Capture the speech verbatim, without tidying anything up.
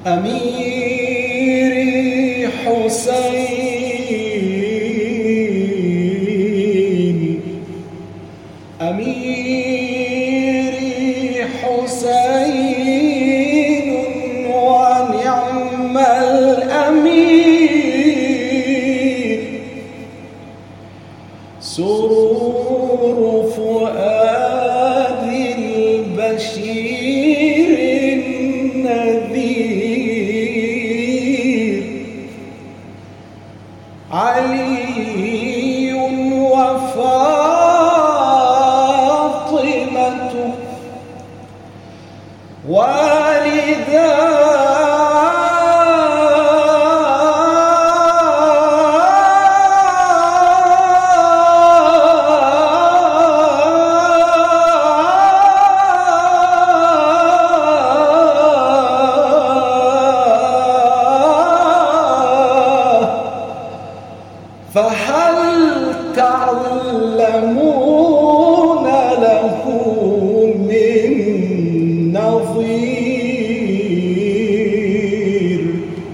أميري حسين أميري حسين ونعم الأمير سرور فؤاد البشير النذير علي وفاطمة والدا فهل تعلم